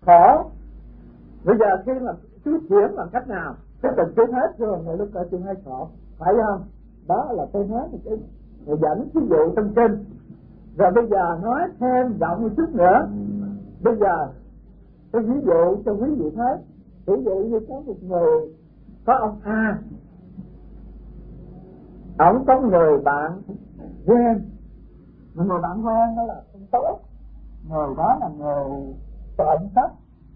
khổ. Bây giờ khi mà chú chuyển bằng cách nào? Cái tình chú hết rồi, người lúc tôi hay khổ, phải không? Đó là tôi nói một cái người dẫn ví dụ trong kinh. Rồi bây giờ nói thêm rộng một chút nữa. Bây giờ tôi ví dụ cho quý vị thấy. Ví dụ như có một người, có ông A, ông có người bạn quen, mà người bạn quen đó là không tốt, người đó là người trộm cắp.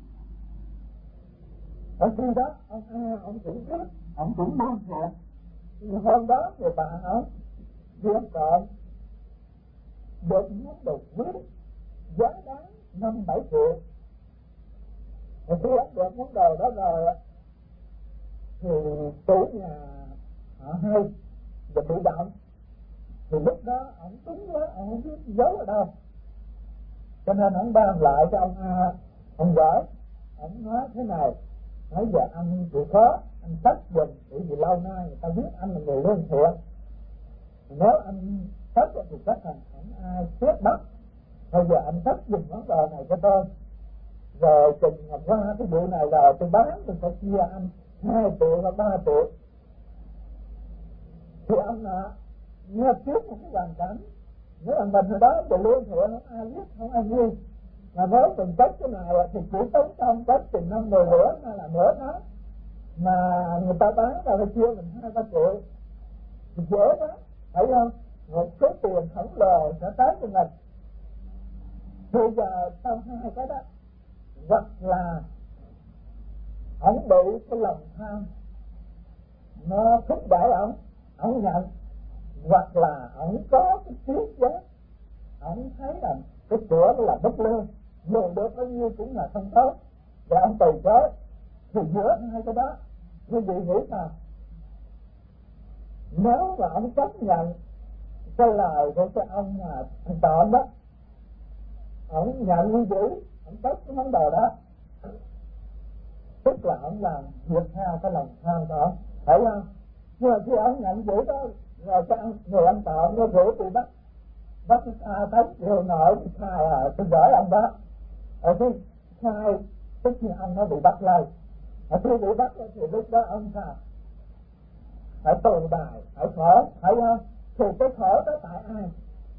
Ở khi đó ông A ông cũng biết, ông cũng buông thiện. Nhưng hôm đó người bạn ông đi ăn trộm được món đồ quý giá đáng 5-7 triệu. Rồi khi ông được món đồ đó rồi thì chủ nhà họ hay và bị động. Thì lúc đó ông túng quá, ông không biết giấu ở đâu, cho nên ông đem lại cho ông A. Ông gửi, ông nói thế này: nói giờ anh chịu khó, anh sách giùm, bởi vì lâu nay người ta biết anh là người lương thiện. Nếu anh sách thì chắc là không ai chết bắt. Bây giờ anh sách giùm món đồ này cho tôi, rồi chừng qua cái vụ này rồi tôi bán, tôi sẽ chia anh 2 triệu hoặc 3 triệu. Thì ông nghe trước một cái hoàn cảnh, nếu là mình hồi đó về lương thiện không ai biết, không ai nghe. Mà nếu mình cách cái nào thì chỉ tốn trong cách chừng 5-10 bữa hay là nửa tháng, mà người ta bán ra phải chia mình 2-3 triệu thì dễ đó, phải không? Một số tiền khổng lồ sẽ tới cho mình. Bây giờ trong hai cái đó, hoặc là ông bị cái lòng tham nó thúc đẩy ông nhận, hoặc là ông có cái trí giác, ông thấy rằng cái cửa là bất lương, dùng được bao nhiêu cũng là không tốt, và ông từ chối. Thì giữa hai cái đó quý vị nghĩ sao? Nếu mà ông chấp nhận cái lời của cái ông mà anh chọn đó, ông nhận như vậy, ông chấp cái món đồ đó, tức là ông làm vượt theo cái lòng tham của ông, phải không? Nhưng mà khi ông nhận vậy đó, rồi cái người anh chọn nó rủ bị bắt tới chiều nổi thì khai tôi gửi ông đó. Ở khi khai tất nhiên ông nó bị bắt lại. Ở khi bị bắt thì lúc đó ông sao? Phải tồn bài, phải khổ, phải không? Thì cái khổ đó tại ai?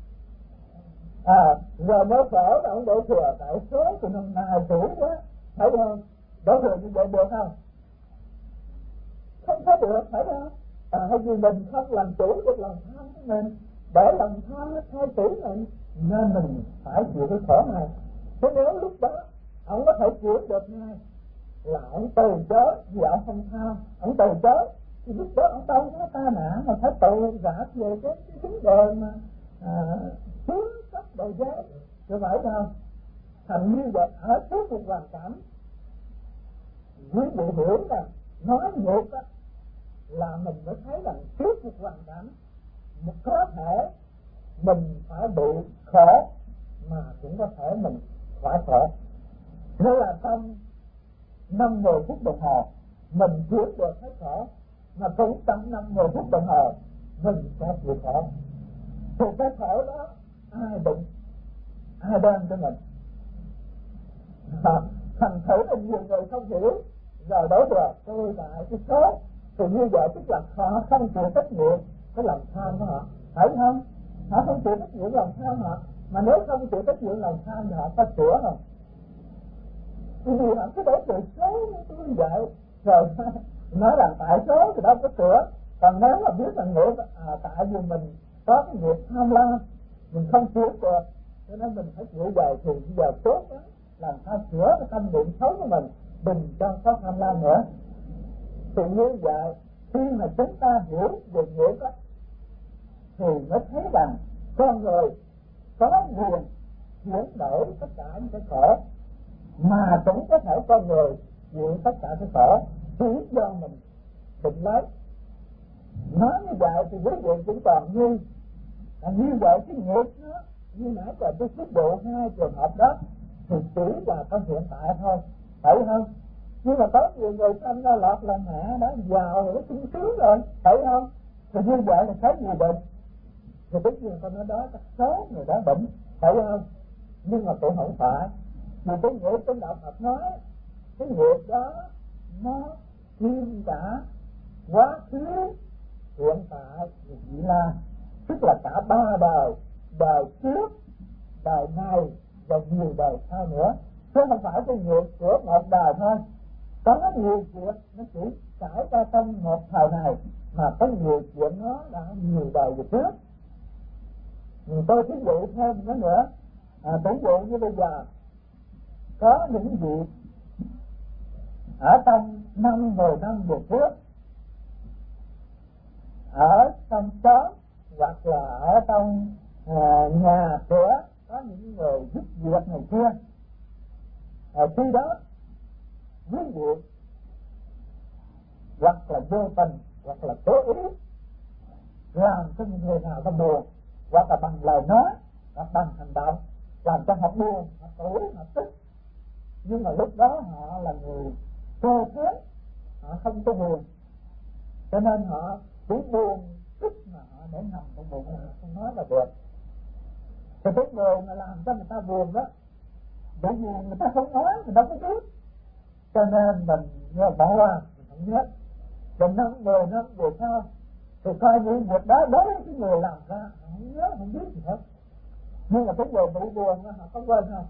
Rồi nếu khổ thì ông đổ thừa tại số của năm nay chủ quá, phải không? Đổ thừa như vậy được không? Không có được, phải không? Hay vì mình không làm chủ được lòng tham của mình, để lòng tham nó thay chủ mình, nên mình phải chịu cái khổ này. Thế nếu lúc đó ông có thể chịu được ngay là ông từ chối, vì ông không tham, ông từ chối, thì lúc đó ông đâu có ta nạn mà phải tự rã về cái vấn đề mà xuống cấp đồ giấy, chứ phải không? Thành như vậy ở trước một hoàn cảnh, quý vị hiểu rằng nói ngược đó, là mình mới thấy rằng trước một hoàn cảnh một có thể mình phải bị khổ, mà cũng có thể mình phải khổ. Thế là trong 5-10 phút đồng hồ mình chuyển được hết khổ, mà cũng trong 5-10 phút đồng hồ mình sẽ chịu khổ. Thì cái khổ đó ai đụng, ai đem cho mình? Thành thử là nhiều người không hiểu, rồi đối rồi tôi lại cái số. Thì như vậy tức là họ không chịu trách nhiệm cái lòng tham của họ, phải không? Họ không chịu trách nhiệm lòng tham họ, mà nếu không chịu trách nhiệm lòng tham thì họ có sửa không? Vì họ cứ để từ số như vậy, rồi nói rằng tại số thì đâu có sửa. Còn nếu mà biết rằng nữa tại vì mình có cái nghiệp tham lam, mình không sửa được, cho nên mình phải chịu vậy, thì bây giờ tốt đó, làm sao sửa cái tâm niệm xấu của mình, đừng cho có tham lam nữa. Thì như vậy khi mà chúng ta hiểu về nghiệp đó, thì mới thấy rằng con người có quyền chuyển đổi tất cả những cái khổ, mà cũng có thể con người chịu tất cả cái khổ chỉ do mình định lấy. Nói như vậy thì quý vị cũng còn như vậy cái nghiệp nó, như nãy giờ tôi thí dụ 2 trường hợp đó thì chỉ là có hiện tại thôi, phải không? Nhưng mà có nhiều người sanh ra lọt là mẹ đã giàu rồi, nó sung sướng rồi, phải không? Thì như vậy là thấy gì bệnh? Thì tất nhiên con nói đó, các số người đó bệnh, phải không? Nhưng mà cũng không phải. Vì cái nghiệp trong đạo Phật nói, cái nghiệp đó nó chuyên cả quá khứ, hiện tại và vị lai, tức là cả ba đời, đời trước, đời này và nhiều đời sau nữa, chứ không phải cái nghiệp của một đời thôi. Có nhiều chuyện nó chỉ xảy ra trong một thời này, mà có nhiều chuyện nó đã nhiều đời về trước. Tôi thí dụ thêm nó nữa, ví dụ như bây giờ có những việc ở trong 5-10 năm về trước, ở trong xóm hoặc là ở trong nhà cửa có những người giúp việc này kia, khi đó quý vị hoặc là vô tình hoặc là cố ý làm cho người nào ta buồn, hoặc là bằng lời nói hoặc bằng hành động làm cho họ buồn, họ tủi, họ tức. Nhưng mà lúc đó họ là người cơ thế, họ không có buồn, cho nên họ chỉ buồn tức mà họ để nằm trong bụng, họ không nói là được. Thì cái người mà làm cho người ta buồn đó, bởi vì người ta không nói, người ta không biết, cho nên mình bỏ qua, mình không nhớ. Rồi 5-10 năm về sau thì coi như việc đó đối với cái người làm ra họ không nhớ, không biết gì hết. Nhưng mà cái người bị buồn họ có quên không?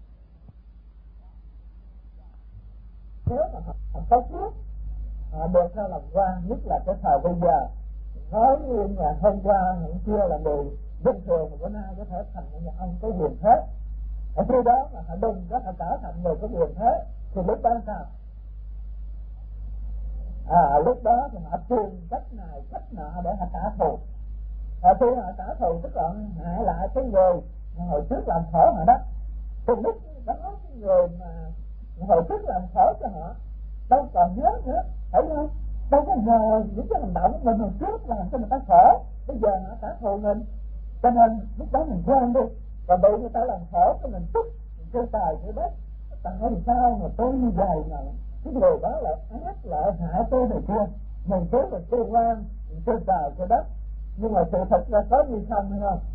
Nếu mà họ có trước, họ được ra làm quan, nhất là cái thời bây giờ, nói như nhà hôm qua những kia là người bình thường mà bữa nay có thể thành một ông có quyền thế. Ở khi đó mà họ đừng có họ trở thành người có quyền thế thì lúc đó sao? Lúc đó thì họ tìm cách này cách nọ để họ trả thù. Khi họ trả thù tức là hại lại cái người mà hồi trước làm khổ họ đó. Thì lúc đó cái người mà hồi trước làm khổ cho họ đâu còn nhớ nữa, phải không? Đâu có ngờ những cái hành động của mình hồi trước làm cho người ta khổ, bây giờ họ trả thù mình, cho nên lúc đó mình quên đi. Và bị người ta làm khổ cho mình tức, mình kêu tài kêu đất, tại sao mà tôi như vậy mà cái người đó lại ác lại hại tôi này kia. Mình cứ mình kêu ngoan, mình kêu tài kêu đất, nhưng mà sự thật là có gì không hay không?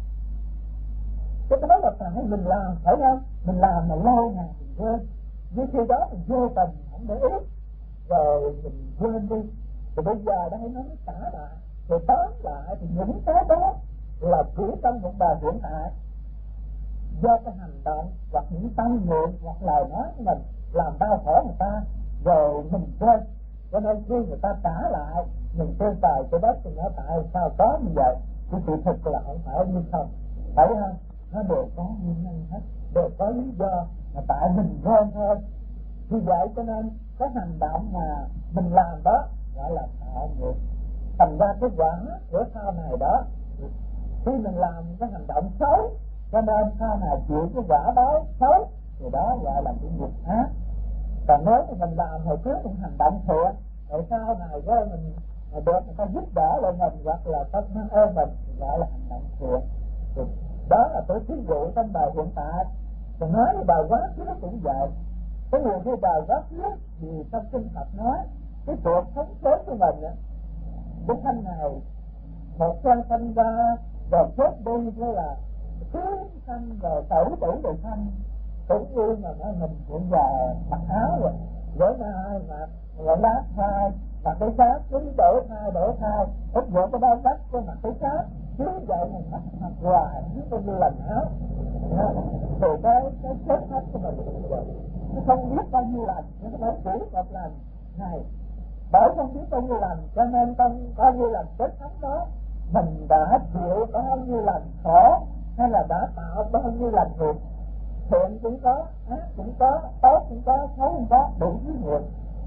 Cái đó là tại mình làm, phải không? Mình làm mà lâu ngày mình quên, nhưng khi đó mình vô tình không để ý rồi mình quên đi. Thì bây giờ đây nó mới trả lại, rồi tóm lại thì những cái đó là chỉ trong một đời hiện tại, do cái hành động hoặc những tâm niệm hoặc lời nói của mình làm đau khổ người ta, rồi mình quên. Cho nên khi người ta trả lại mình kêu tài cái đất thì nó tại sao có như vậy, cái sự thật là không phải như không, phải không? Nó đều có nguyên nhân hết, đều có lý do, mà tại mình quên thôi. Vì vậy cho nên cái hành động mà mình làm đó gọi là tạo nghiệp. Thành ra cái quả của sau này đó, khi mình làm cái hành động xấu cho nên sau này chịu cái quả báo xấu, thì đó gọi là cái nghiệp ác. Còn nếu mà mình làm hồi trước những hành động thiện, rồi sau này đó mình được người ta giúp đỡ lại mình hoặc là ta mang ơn mình, thì gọi là hành động thiện. Thì đó là tôi thí dụ trong đời hiện tại. Còn nói về đời quá khứ cũng vậy. Có nhiều khi đời quá khứ vì trong kinh Phật nói cái cuộc sống sớm của mình á, cái thân này một chân sanh ra rồi chết đi, như là cứ sanh rồi tử rồi sanh, cũng như mà nói mình hiện giờ mặc áo rồi bữa nay mà lát thai mặc cái xác, cứ đổi thai ít bữa cái đó bắt cái mặc cái xác, cứ vậy mình mặc hoài cứ coi như lành áo. Rồi cái chết hết của mình nó không biết bao nhiêu lần, nó phải chỉ một lần này, bởi không biết bao nhiêu lần cho nên trong bao nhiêu lần chết hết đó mình đã chịu bao nhiêu lần khổ, hay là đã tạo bao nhiêu lần nghiệp. Thiện cũng có, ác cũng có, tốt cũng có, xấu cũng có, đủ thứ nghiệp.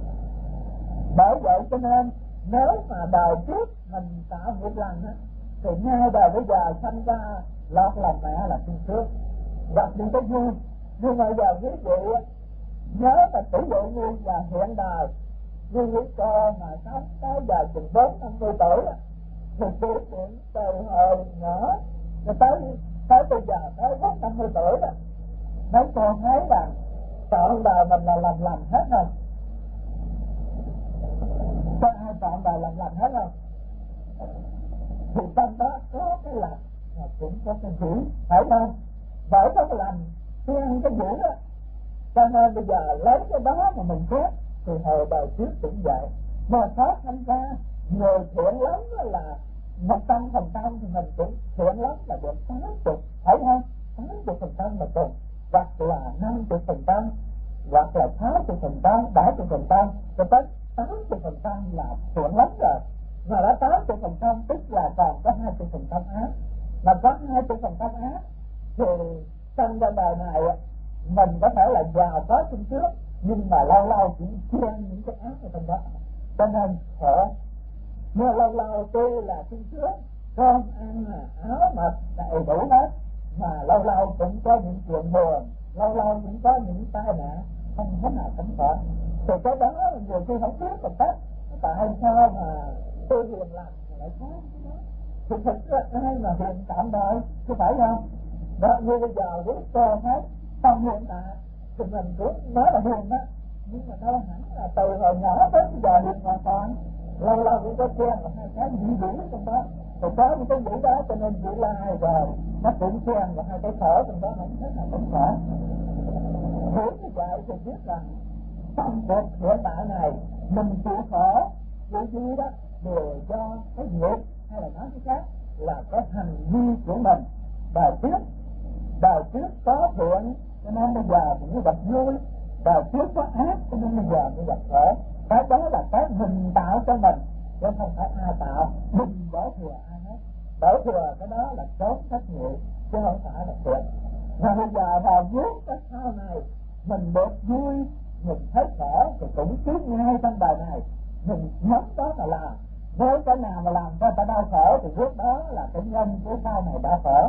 Bởi vậy cho nên nếu mà đời trước mình tạo một lần á, thì ngay đời bây giờ sanh ra lọt lòng mẹ là chung trước, gặp những cái vui. Nhưng mà giờ ví dụ nhớ là tỷ dụ như là hiện đời như những con mà sống tới giờ chừng 40-50 tuổi á, thì kỷ niệm từ hồi nhỏ rồi tới bây giờ tới 50 tuổi đó, mấy con thấy là trọn đời mình là làm lành hết rồi. Có ai trọn đời làm lành hết không? Thì trong đó có cái lành mà cũng có cái dữ, phải không? Bởi có cái lành khi ăn cái dữ đó Cho nên bây giờ lấy cái đó mà mình xét thì hồi đời trước cũng vậy. Mà khó khăn ra người thiện lắm là 100% thì mình cũng thiện lắm là được 80, thấy không? 80% mà cùng, hoặc là 50%, hoặc là 60%, 70%, cho tới 80% là thiện lắm rồi. Mà đã 80% tức là còn có 20% ác. Mà có 20% ác thì trong cái đời này mình có thể là giàu có sinh trước, nhưng mà lâu lâu chỉ chen những cái ác ở trong đó, cho nên khổ. Mà lâu lâu tôi là sinh trước, cơm ăn áo mặc đầy đủ hết, mà lâu lâu cũng có những chuyện buồn, lâu lâu cũng có những tai nạn không thế nào tránh khỏi. Thì cái đó nhiều khi không biết một cách tại sao mà tôi hiền lành lại có cái đó. Thì thực ra ai mà hiền tạm đời chứ phải không? Đó, như bây giờ với cô thấy trong hiện tại thì mình cũng nói là hiền đó, nhưng mà đâu hẳn là từ hồi nhỏ tới bây giờ hiền hoàn toàn. Lâu lâu cũng có quen một hai cái dĩ dĩ trong đó, rồi có những cái dĩ đó cho nên chỉ lai rồi nó cũng quen và hai cái khổ trong đó không thấy nào cũng khổ. Hiểu như vậy thì biết rằng trong cuộc hiện tại này mình chịu khổ chịu gì đó đều do cái nghiệp, hay là nói cái khác là cái hành vi của mình. Đời trước có thiện cho nên bây giờ mình mới gặp vui, đời trước có ác cho nên bây giờ mới gặp khổ. Cái đó là cái mình tạo cho mình, chứ không phải ai tạo. Mình đổ thừa ai hết, đổ thừa cái đó là trốn trách nhiệm chứ không phải là thiện. Mà bây giờ vào vuốt cái sau này mình được vui, mình thấy khổ thì cũng trước ngay trong bài này mình nhắm đó mà làm. Nếu cái nào mà làm cho ta đau khổ thì trước đó là cái nhân của sau này đau khổ.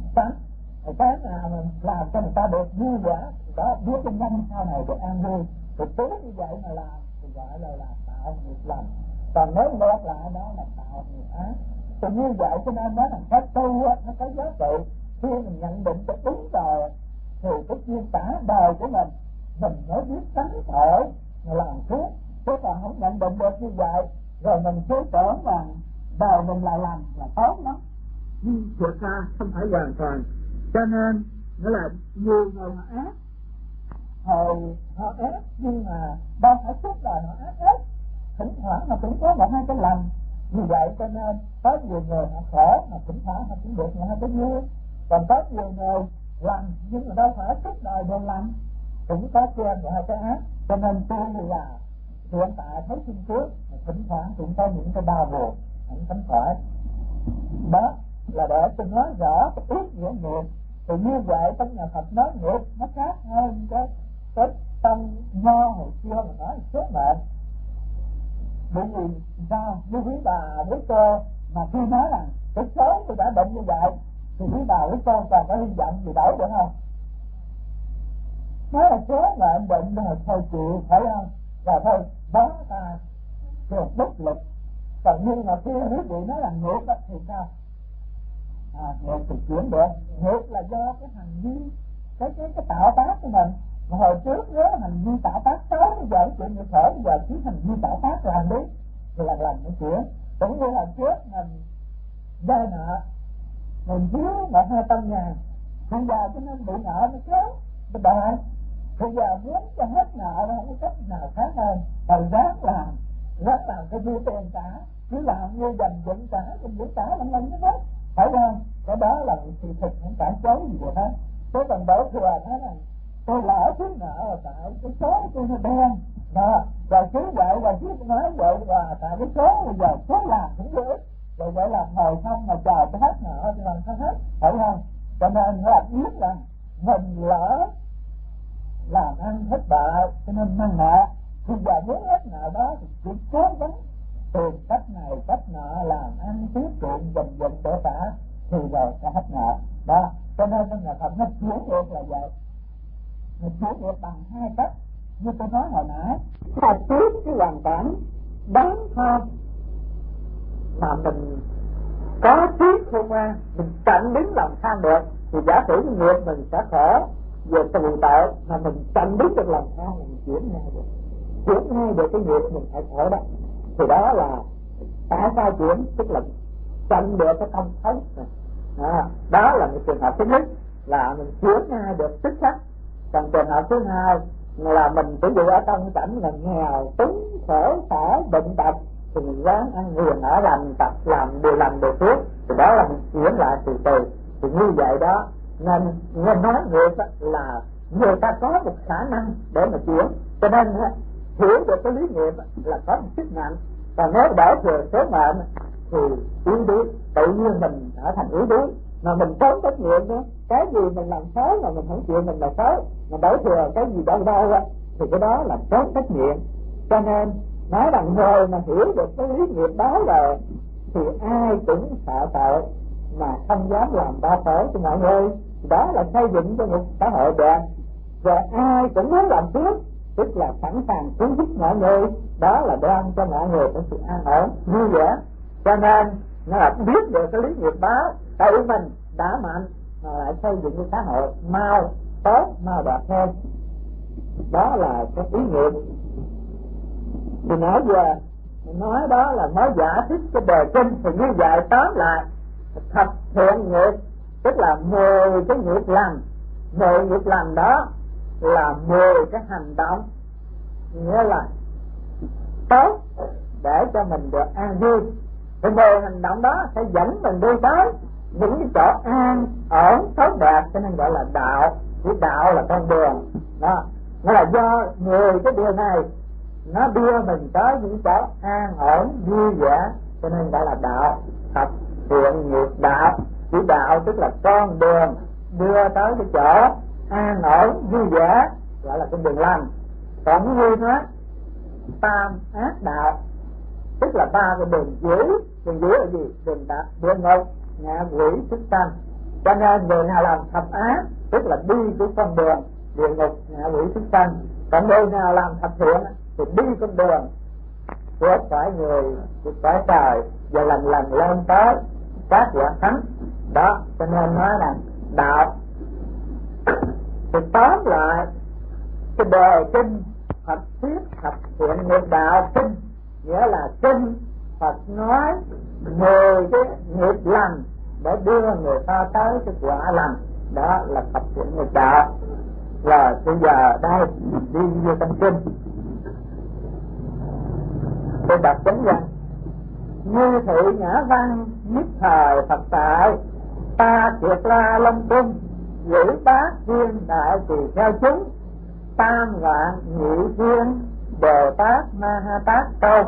Cái nào mà làm cho người ta được vui vẻ thì đó biết cái nhân sau này được an vui. Thì cứ như vậy mà làm thì gọi là tạo nghiệp lành. Còn nếu ngược lại đó là tạo nghiệp ác. Thì như vậy cho nên đó là cái tu nó có giá trị. Khi mình nhận định cho đúng rồi thì cái chuyên cả đời của mình mới biết tránh tội mà làm trước. Chứ còn không nhận định được như vậy rồi mình cứ tưởng rằng đời mình lại làm là tốt lắm, nhưng thực ra không phải hoàn toàn. Cho nên nghĩa là nhiều người họ ác nhưng mà đâu phải suốt đời họ ác hết, thỉnh thoảng họ cũng có một hai cái lành. Như vậy cho nên có nhiều người họ khổ mà thỉnh thoảng họ cũng được một hai cái vui. Còn có nhiều người lành nhưng mà đâu phải suốt đời đều lành, cũng có quen một hai cái ác. Cho nên tôi là hiện tại thấy sinh trước mà thỉnh thoảng cũng có những cái đau buồn không tránh khỏi. Đó là để tôi nói rõ cái ý nghĩa nghiệp. Thì như vậy trong nhà Phật nói nghiệp nó khác hơn cái tâm nho hồi xưa mà nói số mệnh. Bởi vì sao? Như quý bà với cô mà khi nói rằng cái số tôi đã định như vậy thì quý bà với cô còn có hy vọng gì đổi được không? Nói là số mệnh định rồi thôi chịu, phải không? Và thôi bó ta rồi bất lực. Còn nhưng mà khi quý vị nói là nghiệp đó thì sao? Nghiệp thì chuyển được. Nghiệp là do cái hành vi, cái tạo tác của mình. Mà hồi trước nếu hành vi tạo tác xấu, bây giờ chuyện nghiệp khổ, bây giờ cứ hành vi tạo tác làm đi thì làm nó chuyển. Cũng như là trước mình vay nợ, mình thiếu 100-200 ngàn, bây giờ cho nên bị nợ nó kéo mình đòi. Bây giờ muốn cho hết nợ nó không có cách nào khác hơn phải ráng làm cái dư tiền cả, cứ làm như dành dựng cả lần như hết, phải không? Cái đó là sự thực, không cản chối gì được hết. Tôi còn đổ thừa nói rằng tôi lỡ thiếu nợ rồi tại cái số tôi nó đen đó, rồi cứ vậy và cứ nói vậy và tại cái số bây giờ số làm cũng dễ, rồi vậy là ngồi không mà chờ cho hết nợ thì làm sao hết, phải không? Cho nên là biết rằng mình lỡ làm ăn thất bại cho nên mang nợ. Bây giờ muốn hết nợ đó thì chỉ cố gắng tìm cách này cách nọ, làm ăn tiết kiệm dần dần để trả thì rồi sẽ hết nợ đó. Cho nên trong nhà Phật nó chuyển được là vậy, nó chuyển được bằng hai cách như tôi nói hồi nãy. Ta trước cái hoàn cảnh đáng tha mà mình có thiết không qua, mình chặn đứng làm sao được thì giả sử như nghiệp mình sẽ khổ về tù tội, mà mình chặn đứng được làm sao mình chuyển ngay được cái nghiệp mình phải khổ đó. Thì đó là tại sao chuyển, tức là chặn được cái tâm xấu này. Đó là một trường hợp thứ nhất là mình chuyển ngay được tức khắc Còn trường hợp thứ hai là mình ví dụ ở trong cảnh là nghèo túng khổ sở bệnh tật thì mình ráng ăn hiền ở lành tập làm điều lành điều phước, thì đó là mình chuyển lại từ từ. Thì như vậy đó nên nghe nói nghiệp là người ta có một khả năng để mà chuyển, cho nên hiểu được cái lý nghiệp là có một sức mạnh. Còn nếu đổ thừa số mệnh thì yếu đuối, tự nhiên mình trở thành yếu đuối mà mình trốn trách nhiệm nữa. Cái gì mình làm xấu mà mình không chịu mình là xấu, mà đổ thừa cái gì đâu đâu thì cái đó là trốn trách nhiệm. Cho nên nói rằng người mà hiểu được cái lý nghiệp đó rồi thì ai cũng sợ tội mà không dám làm đau khổ cho mọi người. Đó là xây dựng cho một xã hội đẹp. Và ai cũng muốn làm phước, tức là sẵn sàng cứu giúp mọi người, đó là đem cho mọi người có sự an ổn vui vẻ. Cho nên nó là biết được cái lý nghiệp báo tự mình đã mạnh mà lại xây dựng cái xã hội mau tốt mau đẹp hơn. Đó là cái ý nghiệp. Thì nãy giờ nói đó là nói giả thích cái đề kinh, thì như vậy tóm lại thập thiện nghiệp tức là 10 cái nghiệp lành. 10 nghiệp lành đó là 10 cái hành động, nghĩa là tốt để cho mình được an vui. Thì 10 hành động đó sẽ dẫn mình đi tới những cái chỗ an ổn tốt đẹp, cho nên gọi là đạo. Cái đạo là con đường đó, nó là do 10 cái điều này nó đưa mình tới những chỗ an ổn vui vẻ, cho nên gọi là đạo. Thập thiện nghiệp đạo, chỉ đạo tức là con đường đưa tới cái chỗ an ổn vui vẻ, gọi là con đường lành. Còn như nói tam ác đạo tức là ba cái đường dữ. Đường dữ là gì? Đường đạt, địa ngục, ngạ quỷ, xuất sanh. Cho nên người nào làm thập ác tức là đi cái con đường địa ngục, ngạ quỷ, xuất sanh. Còn người nào làm thập thiện thì đi con đường của cõi người, của cõi trời, và lần lần lên tới các quả thánh. Đó, cho nên nói là đạo. Thì tóm lại cái đề kinh Phật thuyết thập thiện nghiệp đạo kinh, nghĩa là kinh Phật nói 10 cái nghiệp lành để đưa người ta tới cái quả lành. Đó là thập thiện nghiệp đạo. Rồi bây giờ đây đi vô trong kinh. Tôi đọc chánh văn: như thị ngã văn nhất thời Phật tại, ta kiệt la long cung giữ bát thiên đại tỳ theo chúng, tam vạn nhị thiên Bồ Tát Ma Ha Tát câu.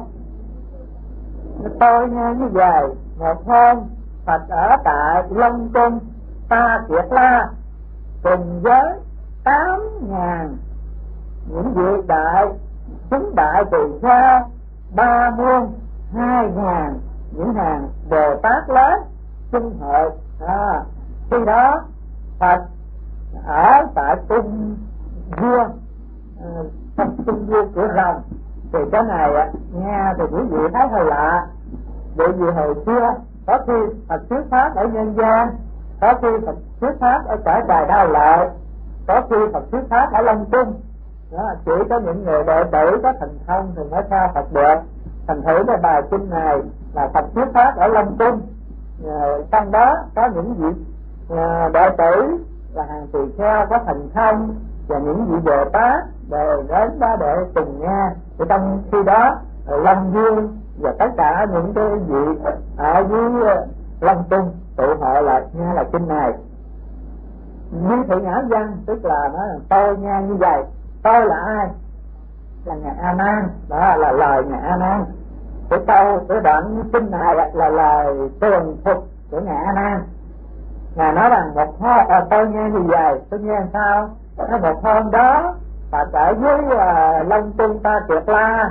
Tôi nghe như vậy, một hôm Phật ở tại Long Cung Ta Kiệt La cùng với 8.000 những vị đại chúng đại tỳ kheo, 32.000 những hàng Bồ Tát lớn chung hội. Khi đó Phật ở tại cung vua, trong cung vua của rồng. Thì cái này nghe thì quý vị thấy hơi lạ. Bởi vì hồi xưa có khi Phật thuyết pháp ở nhân gian, có khi Phật thuyết pháp ở cõi trời Đau Lợi, có khi Phật thuyết pháp ở Long Cung. Chỉ có những người đệ tử có thành thông thì mới theo Phật được. Thành thử cái bài kinh này là Phật thuyết pháp ở Long Cung. Trong đó có những vị đệ tử là hàng tỳ kheo có thành thông, và những vị Bồ Tát đều đến đó để cùng nghe. Thì trong khi đó Long Dương và tất cả những cái vị ở dưới Long Cung tụ hội lại nghe là kinh này. Như thị ngã văn tức là nói là tôi nghe như vậy. Tôi là ai? Là Ngài A Nan. Đó là lời Ngài A Nan. Cái đoạn kinh này là lời tường phục của Ngài A Nan. Ngài nói rằng một hôm tôi nghe như vậy. Tôi nghe sao? Một hôm đó Phật ở dưới Long Cung Ta Kiệt La,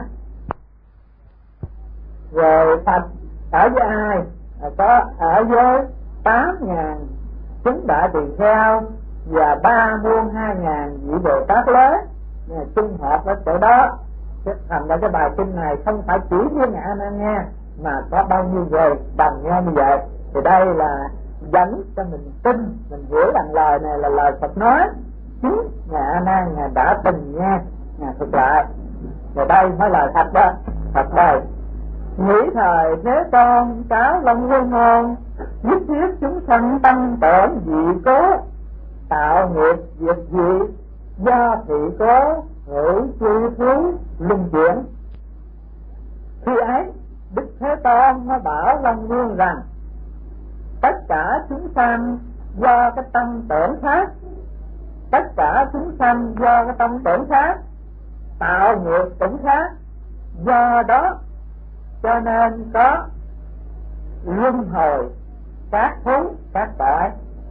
rồi Phật ở với ai? Có ở với 8.000 chúng đại tỳ kheo và 32.000 vị Bồ Tát lớn chung họp ở chỗ đó. Thành ra cái bài kinh này không phải chỉ với Ngài A Nan nghe, mà có bao nhiêu người đồng nghe như vậy. Thì đây là dẫn cho mình tin, mình hiểu rằng lời này là lời Phật nói. Chính Ngài A Nan Ngài đã từng nghe, Ngài thực lại. Rồi đây mới lời thật đó. Thật đây: nghĩ thời Thế Tôn cáo Long Vương ngôn, nhất thiết chúng sanh tăng tưởng dị cố, tạo nghiệp diệt dị, do thị cố hữu chi thú luân chuyển. Khi ấy Đức Thế Tôn nó bảo Long Vương rằng tất cả chúng sanh do cái tâm tưởng khác, tất cả chúng sanh do cái tâm tưởng khác, tạo nghiệp cũng khác, do đó cho nên có luân hồi các thú các cõi.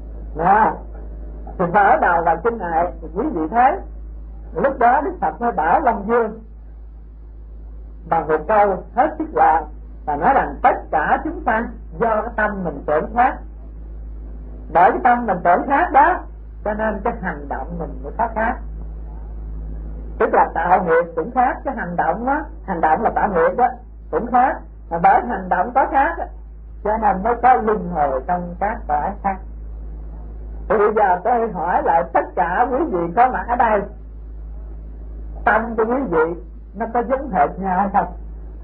Thì mở đầu vào kinh này thì quý vị thấy lúc đó Đức Phật mới bảo Long Vương bằng một câu hết sức là nói rằng tất cả chúng sanh do cái tâm mình tưởng khác. Bởi cái tâm mình tưởng khác đó cho nên cái hành động mình mới có khác. Tức là tạo nghiệp cũng khác, cái hành động đó, hành động là tạo nghiệp đó cũng khác. Mà bởi hành động có khác đó, cho nên mới có luân hồi trong các cõi khác. Thì bây giờ tôi hỏi lại tất cả quý vị có mặt ở đây, tâm của quý vị nó có giống hệt nhau hay không?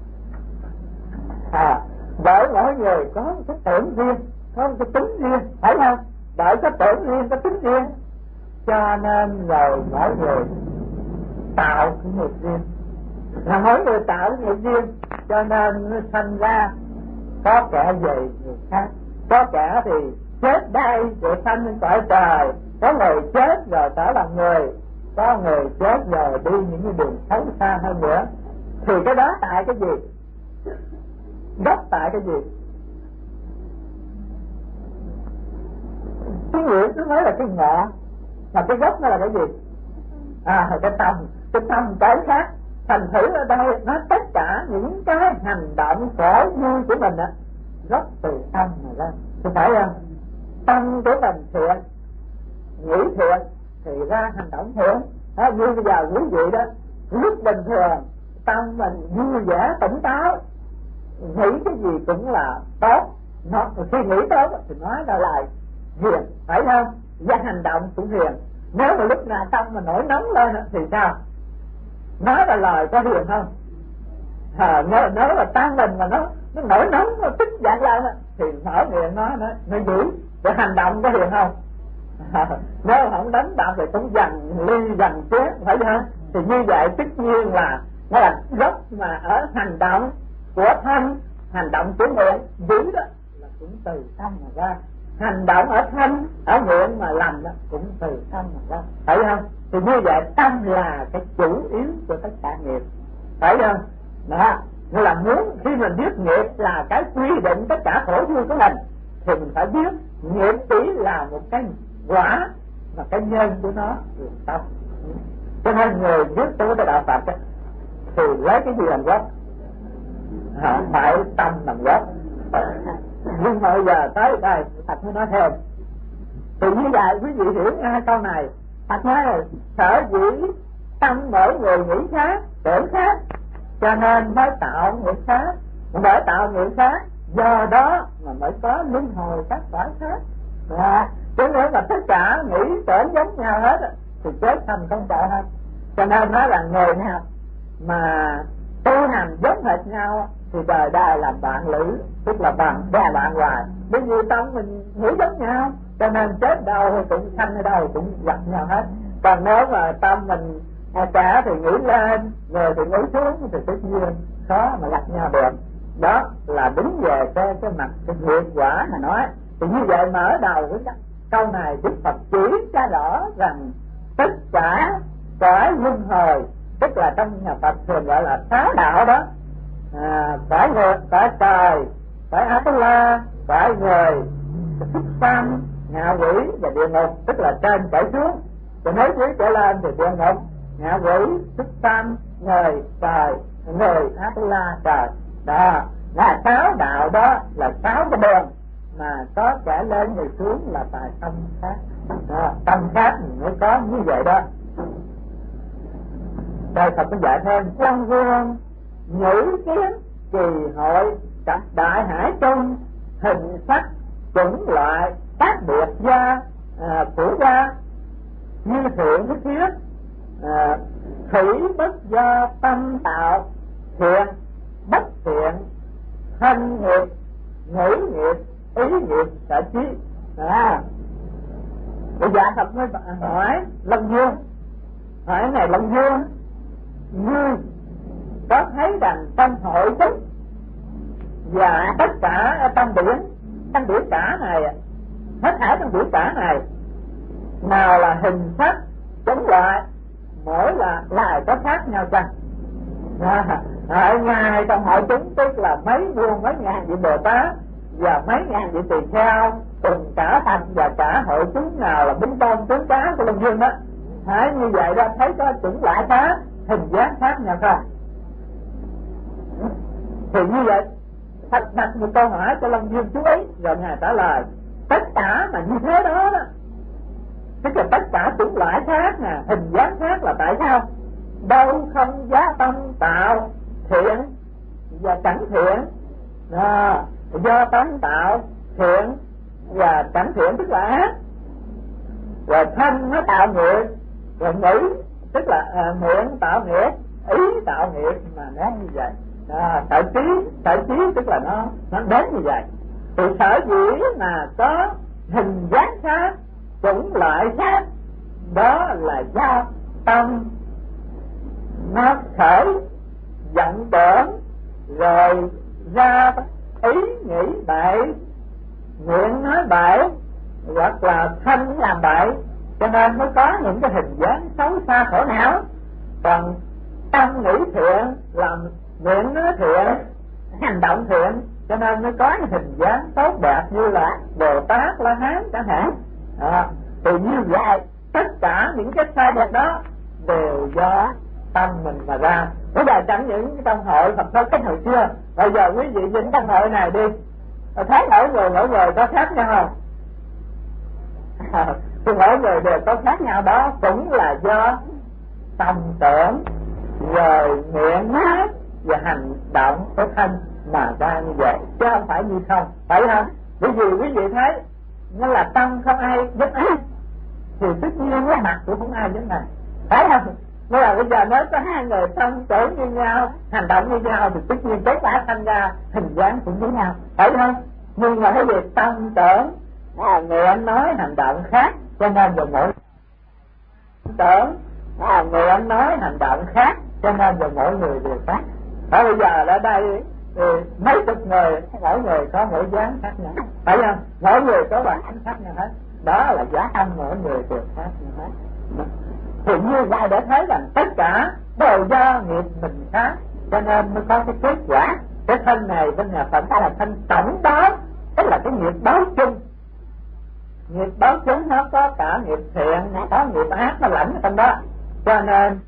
Bởi mỗi người có một cái tưởng riêng, có một cái tính riêng, phải không? Bởi có tưởng riêng, có tính riêng, cho nên rồi mỗi người tạo cái nghiệp riêng. Là mỗi người tạo cái nghiệp riêng, cho nên nó thành ra có kẻ về người khác, có kẻ thì chết đây để sanh lên cõi trời, có người chết rồi trở làm người, có người chết rồi đi những cái đường xấu xa hơn nữa. Thì cái đó tại cái gì? Gốc tại cái gì? Cái nghiệp nó mới là cái ngọn, mà cái gốc nó là cái gì? Cái tâm cái khác. Thành thử ở đây nó tất cả những cái hành động khổ vui của mình á, gốc từ tâm mà ra. Thì phải không? Tâm của mình thiện, nghĩ thiện thì ra hành động thiện. Như bây giờ quý vị đó, lúc bình thường tâm mình vui vẻ tỉnh táo, nghĩ cái gì cũng là tốt, khi nghĩ tốt thì nói ra lại hiền, phải không? Và hành động cũng hiền. Nếu mà lúc nào tâm mà nổi nóng lên thì sao? Nói ra lời có hiền không? Nếu mà tâm mình mà nó nổi nóng, nó tức giận lên thì mở miệng nó dữ. Rồi hành động có hiền không? Nếu không đánh đập thì cũng dằn ly dằn chén, phải không? Thì như vậy tất nhiên là nó là gốc mà ở hành động của thân, hành động của miệng dữ đó là cũng từ tâm mà ra. Hành động ở thân, ở miệng mà làm đó cũng từ tâm mà ra, phải không? Thì như vậy tâm là cái chủ yếu của tất cả nghiệp, phải không? Đó, nghĩa là muốn khi mình biết nghiệp là cái quy định tất cả khổ vui của mình, thì mình phải biết nghiệp chỉ là một cái quả, mà cái nhân của nó là tâm. Cho nên người biết tu cái đạo Phật thì lấy cái gì làm gốc? Phải tâm làm gốc. Nhưng mà bây giờ tới đây Phật mới nói thêm. Thì như vậy quý vị hiểu ngay câu này. Phật nói là sở dĩ tâm mỗi người nghĩ khác, tưởng khác, cho nên mới tạo nghiệp khác. Bởi tạo nghiệp khác, do đó mà mới có luân hồi các cõi khác. Chứ nếu mà tất cả nghĩ tưởng giống nhau hết thì chết thành không chạy hết. Cho nên nói là người nào mà tu hành giống hệt nhau thì đời đời làm bạn lữ, tức là bạn bè bạn hoài. Bởi vì tâm mình nghĩ giống nhau, cho nên chết đâu hay cũng sanh ở đâu cũng gặp nhau hết. Còn nếu mà tâm mình cả thì nghĩ lên, người thì nghĩ xuống thì tất nhiên khó mà gặp nhau được. Đó là đứng về cái mặt cái nghiệp quả mà nói. Thì như vậy mở đầu với câu này Đức Phật chỉ ra rõ rằng tất cả cõi luân hồi, tức là trong nhà Phật thường gọi là sáu đạo đó, cõi người, cõi trời, cõi Atula, cõi người, súc sanh, ngạ quỷ và địa ngục, tức là trên trở xuống. Rồi nếu dưới trở lên thì địa ngục, ngạ quỷ, súc sanh, người, trời, người, Atula, trời. Đó là sáu đạo, đó là sáu cái đường mà có kẻ lên người xuống là tại tâm khác. Tâm khác mới có như vậy đó. Đây Phật có dạy thêm: Long Vương nhữ kiến kỳ hội đại hải chung, hình sắc chủng loại khác biệt gia của gia, như thiện với thiết, thủy bất do tâm tạo, thiện bất thiện, thân nghiệp, ngữ nghiệp, ý nghiệp, sở trí. Bây giờ Phật mới hỏi Long Vương hỏi này Long Dương, ngươi có thấy rằng trong hội chúng và tất cả trong biển cả này, hết thảy trong biển cả này, nào là hình sắc chủng loại, mỗi là loài có khác nhau chăng? Ngài trong hội chúng tức là mấy ngàn vị Bồ Tát và mấy ngàn vị tỳ kheo, cùng cả thành và cả hội chúng nào là binh tôn tướng cá của Long Dương đó. Như vậy ra thấy có chủng loại khác, hình dáng khác nhau không? Thì như vậy đặt một câu hỏi cho Long Dương chú ý, rồi Ngài trả lời tất cả mà như thế đó đó, tức là tất cả chủng loại khác nè, hình dáng khác là tại sao? Đâu không giá tâm tạo thiện và chẳng thiện, do tâm tạo thiện và chẳng thiện tức là ác, rồi thân nó tạo nghiệp, rồi nghĩ tức là miệng tạo nghiệp, ý tạo nghiệp, mà nói như vậy. Sở trí tức là nó đến như vậy. Thì sở dĩ mà có hình dáng khác, chủng loại khác, đó là do tâm nó khởi vọng tưởng, rồi ra ý nghĩ bậy, miệng nói bậy, hoặc là thân làm bậy, cho nên mới có những cái hình dáng xấu xa khổ não. Còn tâm nghĩ thiện, làm miệng nói thiện, hành động thiện, cho nên mới có những hình dáng tốt đẹp như là Bồ Tát, La Hán chẳng hạn. Thì như vậy tất cả những cái sai đẹp đó đều do tâm mình mà ra. Bây giờ chẳng những trong hội Phật giáo kết hồi xưa, bây giờ quý vị nhìn trong hội này đi, thấy mỗi người có khác nhau không? Thì mỗi người đều có khác nhau, đó cũng là do tâm tưởng, rồi miệng nói và hành động của thân mà ra như vậy, chứ không phải như không, phải không? Bởi vì quý vị thấy nó là tâm không ai giúp ai, thì tất nhiên cái mặt cũng không ai giúp này, phải không? Nên là bây giờ nếu có hai người tâm tưởng như nhau, hành động như nhau, thì tất nhiên kết quả thành ra hình dáng cũng như nhau, phải không? Nhưng mà cái việc tâm tưởng, miệng nói hành động khác, cho nên rồi mỗi tưởng, miệng nói hành động khác, cho nên rồi mỗi người đều khác. Ở bây giờ ở đây thì mấy chục người, mỗi người có mỗi dáng khác nhau, phải không? Mỗi người có bản tính khác nhau hết, đó là giá tâm mỗi người đều khác nhau hết. Thì như vậy để thấy rằng tất cả đều do nghiệp mình khác, cho nên mới có cái kết quả. Cái thân này bên nhà Phật là thân tổng báo, tức là cái nghiệp báo chung. Nghiệp báo chung nó có cả nghiệp thiện, nó có nghiệp ác, nó lẫn ở trong đó. Cho nên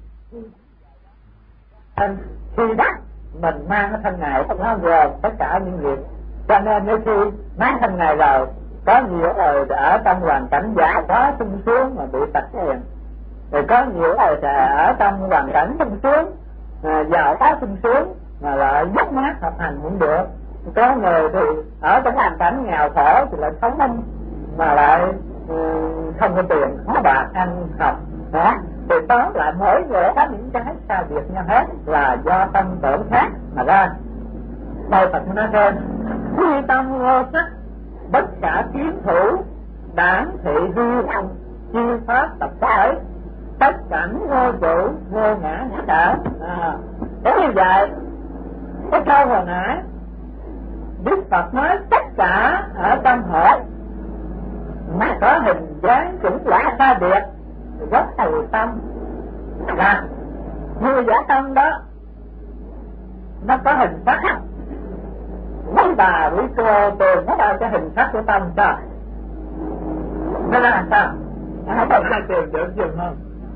khi đó mình mang cái thân này nó gồm tất cả những nghiệp. Cho nên nếu khi mang thân này rồi, có nhiều người ở trong hoàn cảnh giả quá sung sướng mà bị tật hiền, rồi có nhiều người ở trong hoàn cảnh sung sướng, giàu có sung sướng mà lại dứt mát học hành cũng được. Có người thì ở trong hoàn cảnh nghèo khổ thì lại sống minh mà lại không có tiền, có bạc ăn học đó. Thì tóm lại mỗi người có những cái sai biệt nhau hết, là do tâm tưởng khác mà ra. Đây Phật nói thêm: khi tâm vô sắc, bất khả kiến thủ, đảng thị hư không, chiêu pháp tập khởi, tất cảnh vô chủ, vô ngã ngã trở. Thế như vậy, cái câu hồi nãy Đức Phật nói tất cả ở trong hội mà có hình dáng chủng loại sai biệt, gốc từ tâm là như giả tâm đó, nó có hình sắc. Mấy bà quý cô tìm nó ra cái hình sắc của tâm sao? Nó là sao? Nó không ai tìm được chừng không?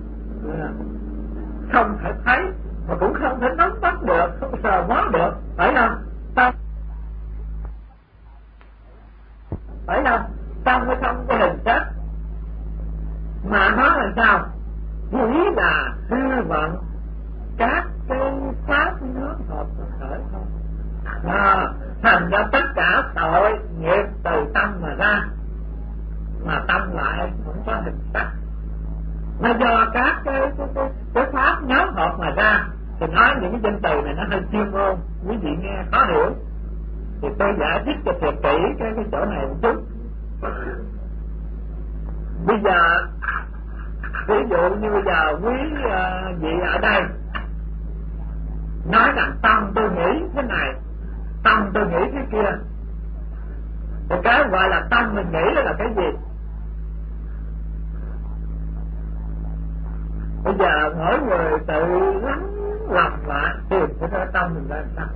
Không thể thấy mà cũng không thể nắm bắt được, không sờ mó được, phải không? Tâm phải không? Tâm mới không có hình sắc, mà nó là sao? Chỉ là hư vọng các cái pháp nó hợp khởi không. Thành ra tất cả tội nghiệp từ tâm mà ra, mà tâm lại không có hình sắc, nó do các cái pháp nhóm hợp mà ra. Thì nói những cái danh từ này nó hơi chuyên môn, quý vị nghe khó hiểu, thì tôi giải thích cho thiệt kỹ cái chỗ này một chút. Bây giờ ví dụ như bây giờ quý vị ở đây nói rằng tâm tôi nghĩ thế này, tâm tôi nghĩ thế kia, thì cái gọi là tâm mình nghĩ đó là cái gì? Bây giờ mỗi người tự lắng lòng lại tìm cái tâm mình ra sao.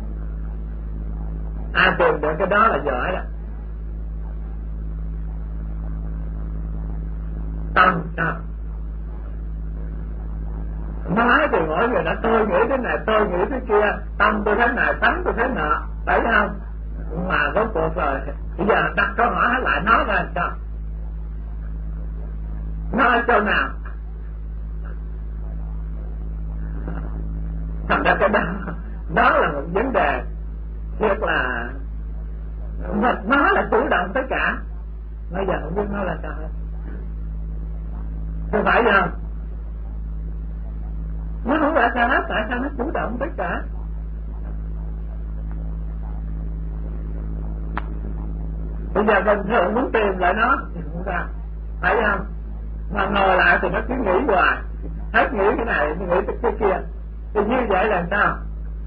Ai tìm được cái đó là giỏi đó. Tâm sao? Nói thì mỗi người đã tôi nghĩ thế này, tôi nghĩ thế kia, tâm tôi thế này, tánh tôi thế nọ, phải không? Mà rốt cuộc rồi bây giờ đặt câu hỏi lại nói ra sao? Nói chỗ nào? Thành ra cái đó là một vấn đề thiệt là nó là chủ động tất cả. Bây giờ không biết nó là sao hết. Không phải không? Nó không phải sao hết, tại sao nó chủ động tất cả? Bây giờ bình thường muốn tìm lại nó thì không ra, phải không? Mà ngồi lại thì nó cứ nghĩ hoài, hết nghĩ cái này, nó nghĩ cái kia. Thì như vậy là sao?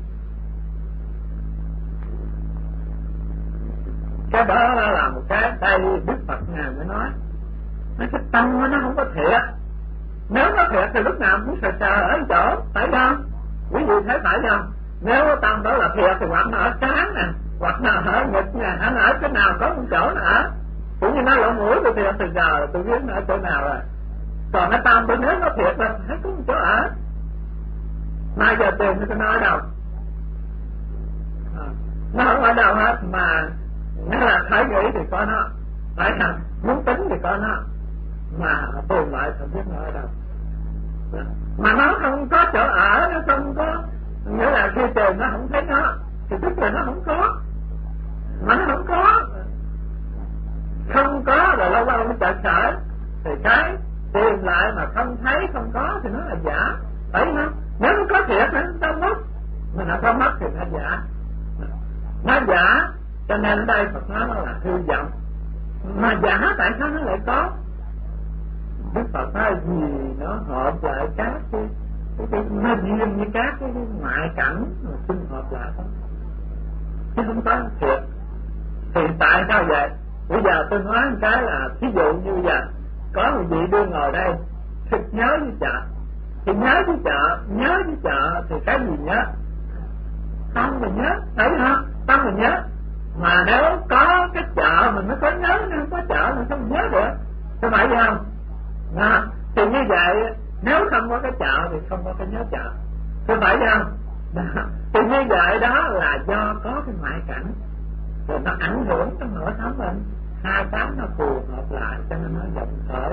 Cái đó là một cái đây Đức Phật Ngài mới nói cái tâm nó không có thiệt. Nếu nó thiệt thì lúc nào cũng sợ ở chỗ, phải không? Quý vị thấy phải không? Nếu tâm đó là thiệt thì hoặc nó ở trán nè, hoặc nó ở ngực nè, nó ở cái nào có một chỗ nữa. Cũng như nó lỗ mũi tôi thiệt thì giờ tôi biết nó ở chỗ nào rồi. Còn cái tâm tôi nếu nó thiệt là thấy có một chỗ ở. Mai giờ tìm nó nói ở đâu? Nó không ở đâu hết, mà nó là khởi nghĩ thì có nó, phải không? Muốn tính thì có nó, mà tìm lại không biết nó ở đâu. Mà nó không có chỗ ở, nó không có, nghĩa là khi tìm nó không thấy nó thì tức là nó không có. Mà nó không có rồi lâu lâu nó chợt khởi, thì cái tìm lại mà không thấy không có thì nó là giả, phải không? Nếu nó có thiệt thì nó đâu mất, mà nó có mất thì nó giả. Nó giả, cho nên ở đây Phật nói nó là hư vọng. Mà giả tại sao nó lại có? Đức Phật nói gì nó hợp lại các cái nó duyên như các cái ngoại cảnh mà xung hợp lại thôi, chứ không có thiệt. Thì tại sao vậy? Bây giờ tôi nói một cái là ví dụ như bây giờ có một vị đưa ngồi đây thì nhớ với chợ, thì nhớ với chợ thì cái gì nhớ? Tâm mình nhớ, thấy không? Tâm mình nhớ. Mà nếu có cái chợ mình mới có nhớ, nếu không có chợ mình không nhớ được, có phải không? Thì như vậy nếu không có cái chợ thì không có cái nhớ chợ, có phải không? Thì như vậy đó là do có cái ngoại cảnh rồi nó ảnh hưởng trong nội tâm mình, hai cái nó phù hợp lại cho nên nó vọng khởi.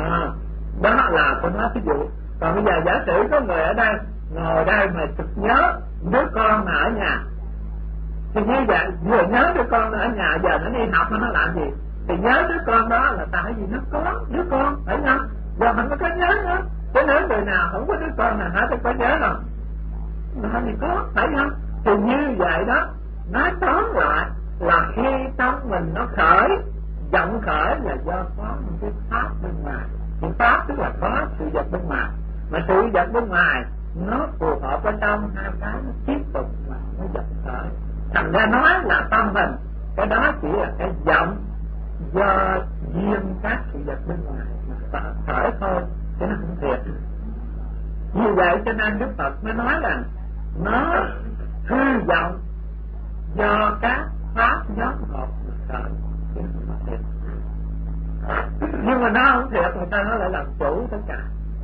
Đó là tôi nói ví dụ. Còn bây giờ giả sử có người ở đây ngồi đây mà chụp nhớ đứa con mà ở nhà, thì như vậy vừa nhớ đứa con ở nhà, giờ nó đi học nó làm gì? Thì nhớ đứa con đó là tại vì nó có đứa con, phải không? Giờ mình có nhớ nữa. Chứ nếu người nào không có đứa con nào hả, tôi có nhớ đâu? Nó thì có, phải không? Thì như vậy đó, nói tóm lại là khi tâm mình nó khởi, vọng khởi là do có một cái pháp bên ngoài. Cái pháp tức là có sự vật bên ngoài, mà sự vật bên ngoài nó phù hợp với trong hai cái, nó tiếp tục mà nó vọng khởi. Thành ra nói là tâm mình, cái đó chỉ là cái vọng do duyên các sự vật bên ngoài mà khởi thôi, chứ nó không thiệt. Như vậy cho nên Đức Phật mới nói rằng nó hư vọng do các pháp nhóm hợp mà khởi, chứ không thiệt. Nhưng mà nó không thiệt, người ta nó lại làm chủ tất cả.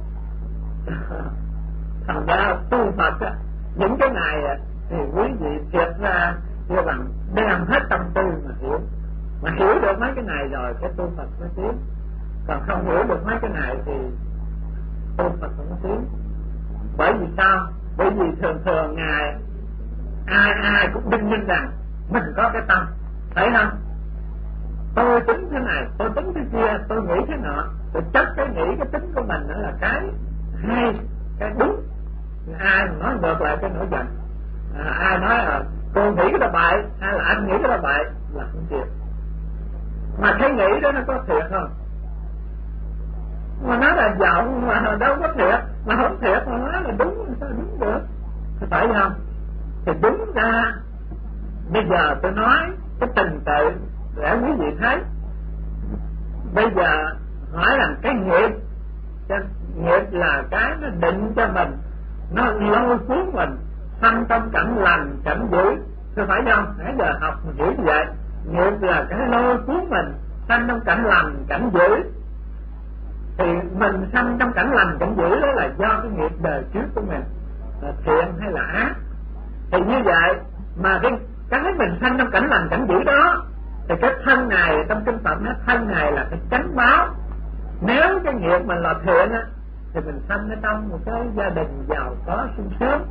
Thành ra tu Phật á, những cái này thì quý vị thiệt ra như bằng đem hết tâm tư mà hiểu. Mà hiểu được mấy cái này rồi cái tu Phật mới tiến. Còn không hiểu được mấy cái này thì tu Phật không tiến. Bởi vì sao? Bởi vì thường thường Ngài ai cũng đinh ninh rằng mình có cái tâm, thấy không? Tôi tính thế này, tôi tính thế kia, tôi nghĩ thế nọ. Tôi chắc cái nghĩ cái tính của mình đó là cái hay, cái đúng. Ai nói ngược lại cái nổi giận, ai nói là cô nghĩ cái đó bậy hay là anh nghĩ cái đó bậy là không thiệt. Mà cái nghĩ đó nó có thiệt không? mà nói là vọng mà đâu có thiệt, mà không thiệt mà nói là đúng, sao đúng được, phải không? Thì đúng ra bây giờ tôi nói cái trình tự để quý vị thấy. Bây giờ hỏi rằng cái nghiệp là cái nó định cho mình, nó lôi cuốn mình sanh trong cảnh lành cảnh dữ, thưa phải không? Nãy giờ học mình hiểu như vậy. Nghiệp là cái lôi cuốn mình sanh trong cảnh lành cảnh dữ. Thì mình sanh trong cảnh lành cảnh dữ đó là do cái nghiệp đời trước của mình, là thiện hay là ác. Thì như vậy mà cái mình sanh trong cảnh lành cảnh dữ đó, thì cái thân này trong kinh Phật nói thân này là cái chánh báo. Nếu cái nghiệp mình là thiện á, thì mình sanh ở trong một cái gia đình giàu có sung sướng.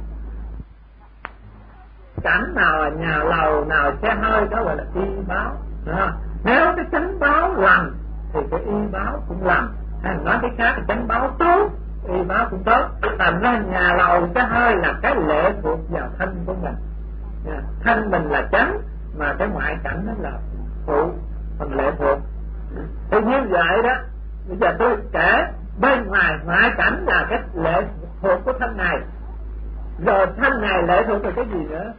Cảnh nào là nhà lầu, nào xe hơi, đó gọi là y báo. Nếu cái chánh báo lành thì cái y báo cũng lành. Hay nói cái khác là chánh báo tốt, y báo cũng tốt. Thành ra nhà lầu xe hơi là cái lệ thuộc vào thân của mình. Thân mình là chánh, mà cái ngoại cảnh nó là phụ, phần lệ thuộc. Thì như vậy đó, bây giờ tôi kể bên ngoài ngoại cảnh là cái lệ thuộc của thân này, rồi thân này lệ thuộc về cái gì nữa?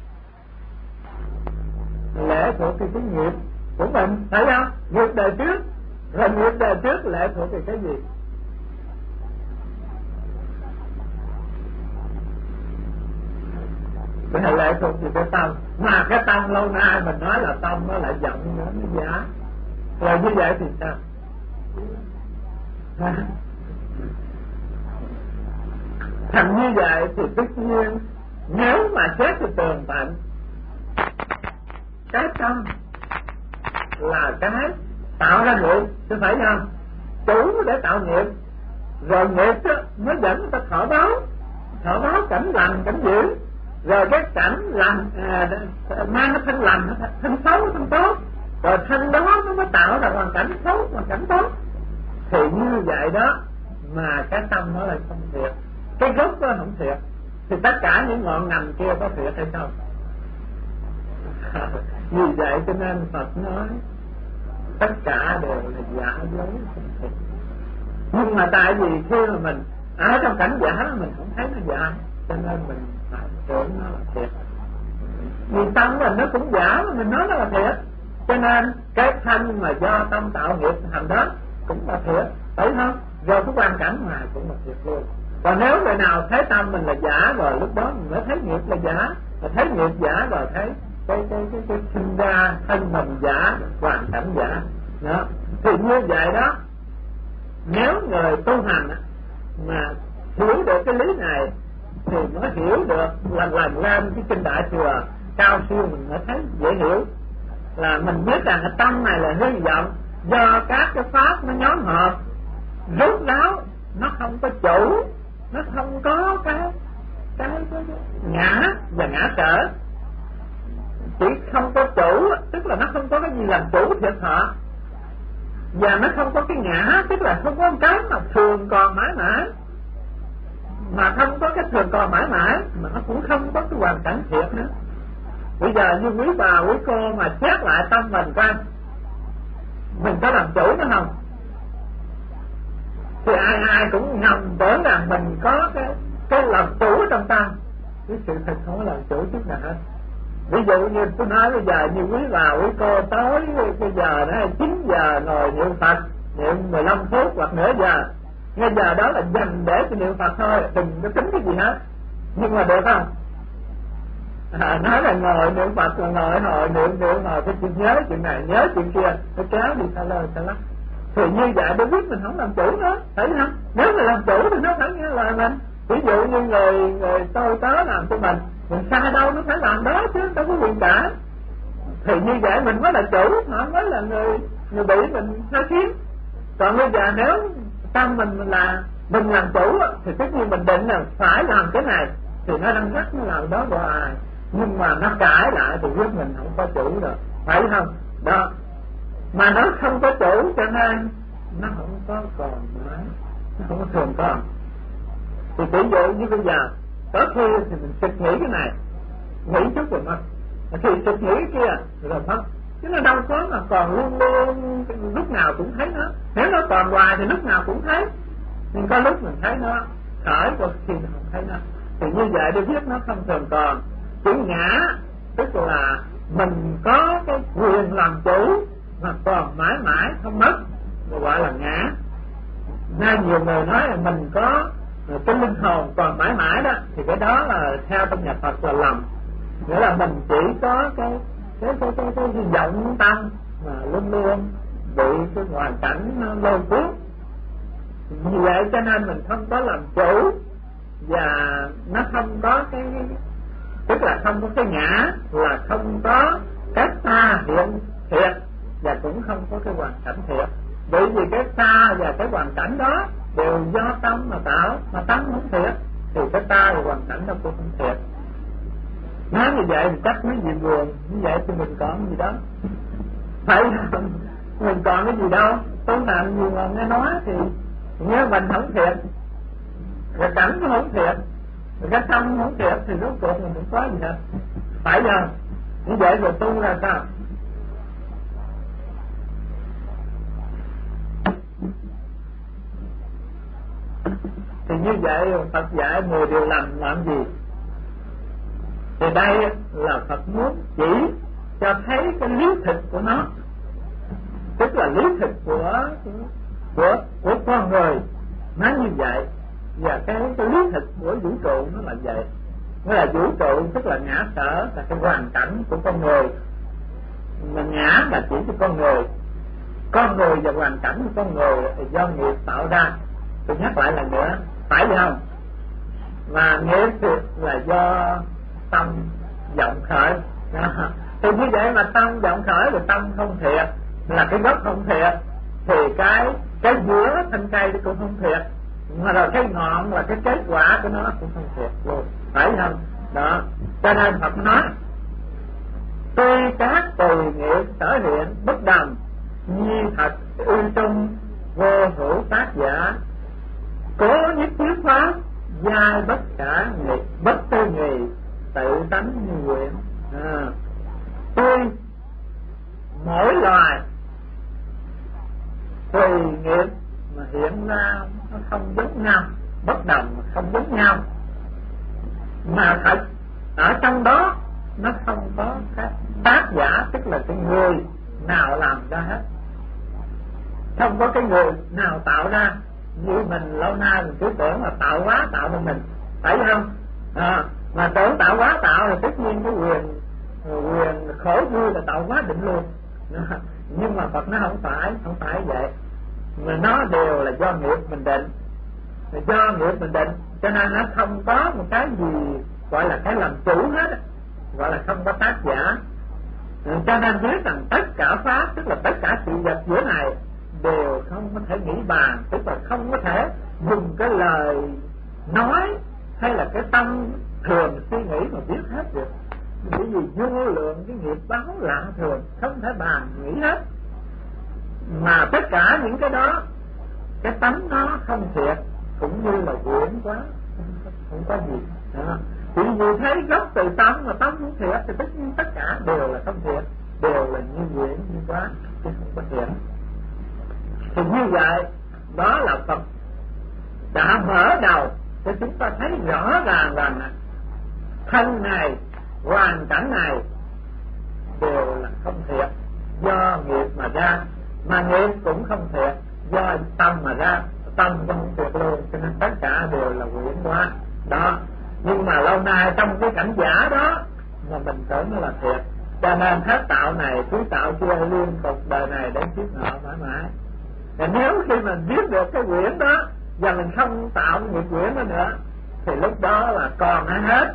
Lệ thuộc về cái nghiệp của mình, phải không? Nghiệp đời trước, rồi nghiệp đời trước lệ thuộc về cái gì? Cái lệ thuộc về cái tâm, mà cái tâm lâu nay mình nói là tâm nó lại giận nữa, nó giả. Rồi như vậy thì sao? Thành như vậy thì tất nhiên nếu mà xét thì tường tận, cái tâm là cái tạo ra nghiệp, chứ phải không? Chủ để tạo nghiệp, rồi nghiệp đó mới dẫn người ta thọ báo cảnh lành cảnh dữ, rồi cái cảnh lành mang nó thân lành, thân xấu thân tốt, rồi thân đó nó mới tạo ra hoàn cảnh xấu hoàn cảnh tốt. Thì như vậy đó mà cái tâm nó lại không thiệt, cái gốc đó không thiệt, thì tất cả những ngọn ngành kia có thiệt hay không? Vì vậy cho nên Phật nói tất cả đều là giả dối không thiệt. Nhưng mà tại vì khi mà mình ở trong cảnh giả mình không thấy nó giả, cho nên mình phải tưởng nó là thiệt. Vì tâm mình nó cũng giả mà mình nói nó là thiệt, cho nên cái thân mà do tâm tạo nghiệp thành đó cũng là thiệt, phải không? Rồi cái quan cảnh ngoài cũng là thiệt luôn. Còn nếu người nào thấy tâm mình là giả, rồi lúc đó mình mới thấy nghiệp là giả, rồi thấy nghiệp giả rồi thấy cái sinh ra thân mình giả, hoàn cảnh giả đó. Thì như vậy đó, nếu người tu hành mà hiểu được cái lý này thì mới hiểu được, lần lên cái kinh Đại Thừa cao siêu mình mới thấy dễ hiểu, là mình biết rằng cái tâm này là hư vọng do các cái pháp nó nhóm hợp, rốt ráo nó không có chủ, nó không có cái ngã và ngã sở, chỉ không có chủ, tức là nó không có cái gì làm chủ thiệt họ, và nó không có cái ngã, tức là không có cái mà thường còn mãi mãi, mà không có cái thường còn mãi mãi, mà nó cũng không có cái hoàn cảnh thiệt nữa. Bây giờ như quý bà quý cô mà xét lại tâm mình coi, mình có làm chủ nó không? Thì ai cũng ngầm tưởng rằng mình có cái làm chủ trong tâm, cái sự thật không có làm chủ chút nào hết. Ví dụ như tôi nói bây giờ như quý bà quý cô tối bây giờ đó 9 giờ ngồi niệm Phật, niệm 15 phút hoặc nửa giờ, ngay giờ đó là dành để cho niệm Phật thôi, đừng có tính cái gì hết. Nhưng mà được không? Nói là ngồi niệm Phật là ngồi hồi niệm hồi cái chuyện nhớ chuyện này nhớ chuyện kia, nó kéo đi xa lơ xa lắc. Thì như vậy để biết mình không làm chủ nữa, thấy không? Nếu mình làm chủ thì nó phải nghe lời mình. Ví dụ như người tôi tớ làm cho mình sai đâu nó phải làm đó chứ, đâu có quyền cả. Thì như vậy mình mới là chủ, họ mới là người bị mình sai khiến. Còn bây giờ nếu tâm mình là mình làm chủ thì tất nhiên mình định là phải làm cái này, thì nó đang rất nó làm đó hoài, nhưng mà nó cãi lại thì biết mình không có chủ rồi, phải không? Đó, mà nó không có chủ cho nên nó không có còn mãi, nó không có thường còn. Thì ví dụ như bây giờ có khi thì mình sực nghĩ cái này, nghĩ chút rồi mất, thì sực nghĩ kia rồi mất, chứ nó đâu có mà còn luôn luôn lúc nào cũng thấy nó. Nếu nó còn hoài thì lúc nào cũng thấy, nhưng có lúc mình thấy nó khởi, có khi mình không thấy nó. Thì như vậy để biết nó không thường còn. Chữ ngã tức là mình có cái quyền làm chủ mà còn mãi mãi không mất, mà gọi là ngã. Nay nhiều người nói là mình có cái linh hồn còn mãi mãi đó, thì cái đó là theo trong nhà Phật là lầm. Nghĩa là mình chỉ có cái vọng tâm mà luôn luôn bị cái hoàn cảnh nó lôi cuốn. Vì vậy cho nên mình không có làm chủ, và nó không có cái, tức là không có cái ngã, là không có cái ta hiện thiệt, và cũng không có cái hoàn cảnh thiệt. Bởi vì cái ta và cái hoàn cảnh đó đều do tâm mà tạo, mà tâm không thiệt thì cái ta và hoàn cảnh đó cũng không thiệt. Nói như vậy thì chắc mấy gì buồn, như vậy thì mình còn gì đó, phải không? Mình còn cái gì đâu, tu hành gì mà nghe nói thì nhớ mình không thiệt, cái cảnh cũng không thiệt, cái tâm không thiệt, thì rốt cuộc mình cũng có gì hết, phải không? Như vậy rồi tu là sao? Thì như vậy Phật dạy 10 điều lành làm gì? Thì đây là Phật muốn chỉ cho thấy cái lý thực của nó, tức là lý thực của con người nó như vậy, và cái lý thực của vũ trụ nó là vậy. Nghĩa là vũ trụ tức là ngã sở, là cái hoàn cảnh của con người, mà ngã là chỉ cho con người và hoàn cảnh của con người là do nghiệp tạo ra. Tôi nhắc lại lần nữa, phải không? Mà nghiệp thì là do tâm vọng khởi. Thì như vậy mà tâm vọng khởi rồi tâm không thiệt, là cái gốc không thiệt, thì cái giữa thân cây cũng không thiệt, mà rồi cái ngọn là cái kết quả của nó cũng không thiệt luôn, phải không? Đó, cho nên Phật nói tuy các tùy nghiệp sở hiện bất đồng, nhi thật ư trung vô hữu tác giả, cố nhất thiết pháp giai bất khả nghị, bất tư nghị, tự tánh như nguyện. Tuy mỗi loài tùy nghiệp mà hiện ra nó không giống nhau, bất đồng mà không giống nhau, mà thật ở trong đó nó không có cái tác giả, tức là cái người nào làm ra hết, không có cái người nào tạo ra. Như mình lâu nay mình cứ tưởng là tạo hóa tạo cho mình, phải không? Mà tưởng tạo hóa tạo thì tất nhiên cái quyền khổ vui là tạo hóa định luôn. Nhưng mà Phật nó không phải vậy, mà nó đều là do nghiệp mình định, do nghiệp mình định, cho nên nó không có một cái gì gọi là cái làm chủ hết, gọi là không có tác giả. Cho nên biết rằng tất cả pháp, tức là tất cả sự vật giữa này đều không có thể nghĩ bàn, tức là không có thể dùng cái lời nói hay là cái tâm thường suy nghĩ mà biết hết được. Bởi vì vô lượng cái nghiệp báo lạ thường, không thể bàn nghĩ hết. Mà tất cả những cái đó, cái tánh nó không thiệt, cũng như là quyển quá, không có gì. Thì vì thấy gốc từ tâm mà tâm không thiệt thì tất nhiên tất cả đều là không thiệt, đều là như quyển như quá, chứ không có thiệt. Thì như vậy đó là Phật đã mở đầu cho chúng ta thấy rõ ràng rằng thân này, hoàn cảnh này đều là không thiệt, do nghiệp mà ra, mà nghiệp cũng không thiệt, do tâm mà ra, tâm cũng không thiệt luôn, cho nên tất cả đều là quyển hóa đó. Nhưng mà lâu nay trong cái cảnh giả đó mà mình tưởng nó là thiệt, cho nên hết tạo này cứ tạo kia liên tục, đời này đến kiếp nọ mãi mãi. Và nếu khi mình biết được cái quyển đó và mình không tạo nghiệp quyển đó nữa, thì lúc đó là còn hết.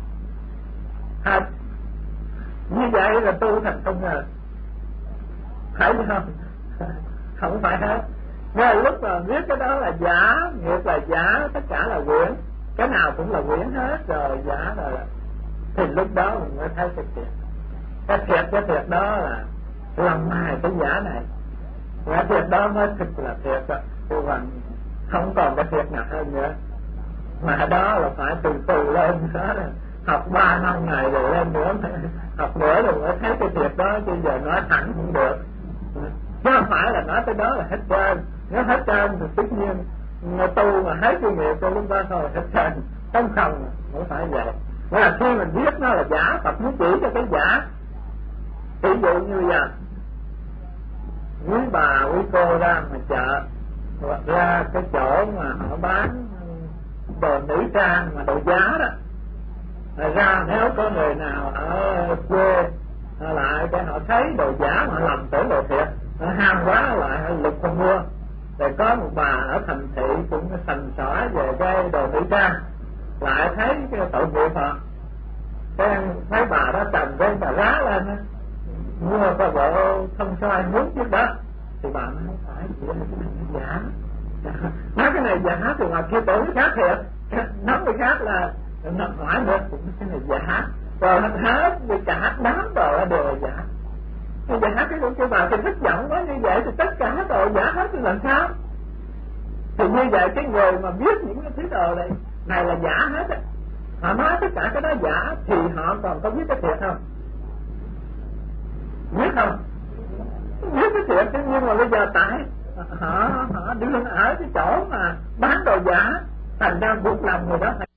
Như vậy là tu thành công rồi, phải không? Không phải hết. Nên lúc mà biết cái đó là giả, nghiệp là giả, tất cả là quyển, cái nào cũng là quyển hết rồi, giả rồi, thì lúc đó mình mới thấy cái thiệt. Cái thiệt đó là lòng mài cái giả này, cái thiệt đó mới thực là thiệt đó. Còn không còn cái thiệt nào hơn nữa, mà đó là phải từ từ lên đó, học 3 năm ngày rồi lên nữa học nữa rồi mới thấy cái thiệt đó, chứ giờ nói thẳng không được. Chứ không phải là nói tới đó là hết trơn. Nếu hết trơn thì tất nhiên tu mà hết kinh nghiệm cho lúc đó thôi hết trơn. Không phải vậy. Nghĩa là khi mình biết nó là giả, Phật muốn chỉ cho cái giả. Ví dụ như vậy, quý bà quý cô ra ngoài chợ hoặc ra cái chỗ mà họ bán đồ nữ trang mà đồ giá đó, ra nếu có người nào ở quê lại để họ thấy đồ giả mà lầm tưởng đồ thiệt, họ ham quá lại họ lục không mua. Rồi có một bà ở thành thị cũng sành sỏi về cái đồ nữ trang, lại thấy cái tội nghiệp họ, cái thấy bà đó trần cái bà rá lên á, mua có bộ không cho ai muốn chứ đó, thì bà nói không phải chị ơi, cái này nó giả. Nói cái này giả thì ngoài kia tưởng cái khác thiệt, nói người khác là nó hỏi nữa cũng cái này giả, rồi hết cả đám đồ đều là giả. Thì giả cái bà thì thất vọng quá, như vậy thì tất cả đồ giả hết thì làm sao? Thì như vậy cái người mà biết những cái thứ đồ này là giả hết á, họ nói tất cả cái đó giả thì họ còn có biết cái thiệt không? Biết không? Biết cái thiệt chứ, nhưng mà bây giờ tại họ đương ở cái chỗ mà bán đồ giả, thành ra buộc lòng người đó phải